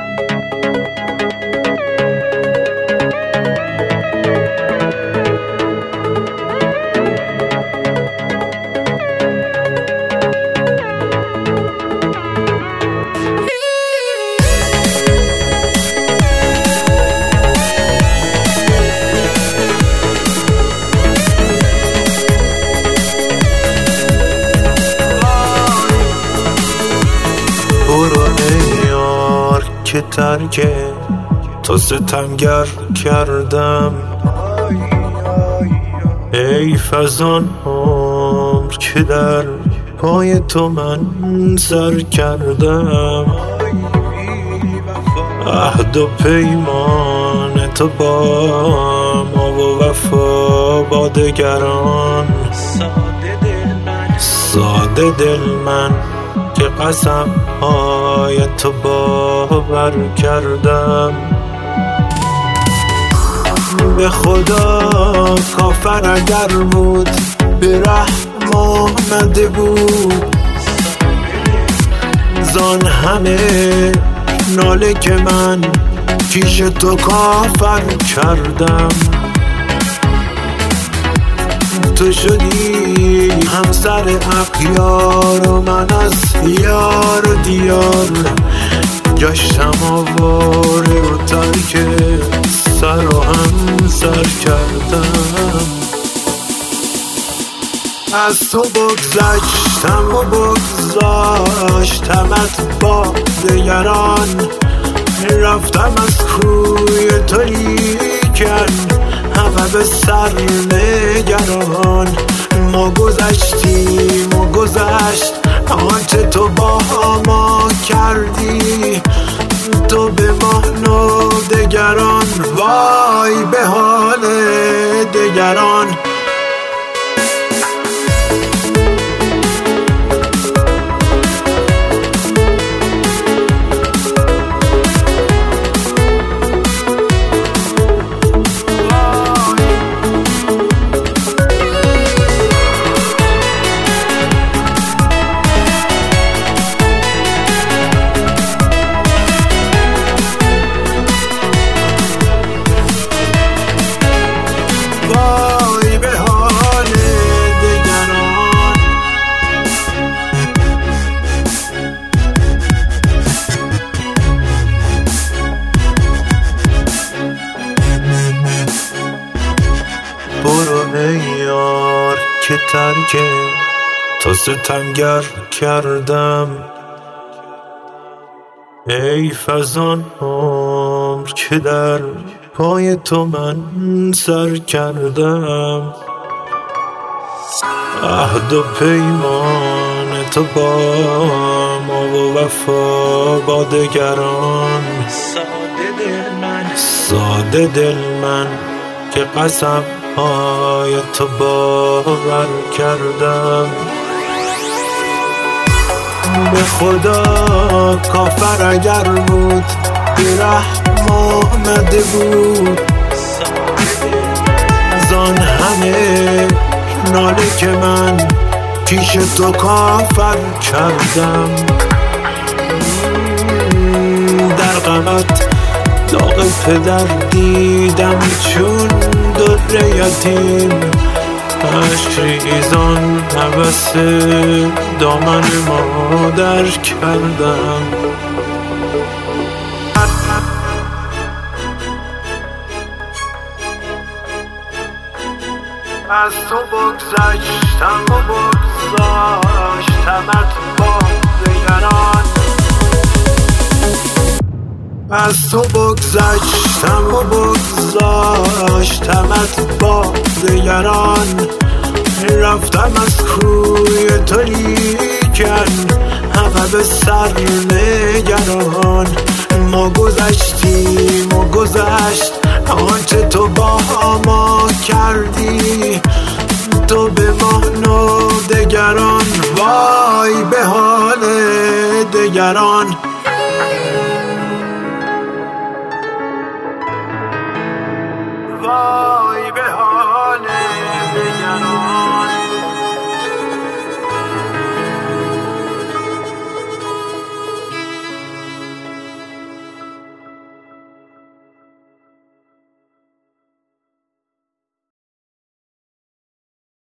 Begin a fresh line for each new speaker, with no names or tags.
برو ای یار که ترک تو ستمگر کردم، ای فزان عمر که در پای تو من سر کردم. عهد و پیمان تو با ما و وفا با دگران، ساده دل من که قسم های تو باور کردم. به خدا کافر اگر بود به رحم آمده بود، زان همه ناله که من پیش تو کافر کردم. تو شدی همسر اغیار و من از یار و دیار گشتم آواره و ترک سر و هم سر کردم. از تو بگذشتم و بگذاشتمت با دگران، رفتم از کوی تو لیکن همه به سر نگران. ما گذشتیم و گذشت آنچه تو با ما کردی، تو به ما و دگران، وای به حال دگران. برو ای یار که ترک تو ستمگر کردم، ای فزان عمر که در پای تو من سر کردم. عهد و پیمان تو با ما و وفا با دگران، ساده دل من که قسم های تو باور کردم. به خدا کافر اگر بود به رحم آمده بود، زان همه ناله که من پیش تو کافر کردم. در غمت داغ پدر دیدم چون در یتیم، عشق ریزان هوس دامن مادر کردم. از تو بگذشتم و بگذاشتمت با دگران، از تو بگذشتم و بگذاشتمت با دگران. رفتم از کوی تو لیکن همه به سر نگران. ما گذشتیم و گذشت آنچه تو با ما کردی، تو به ما و دگران، وای به حال دگران. وای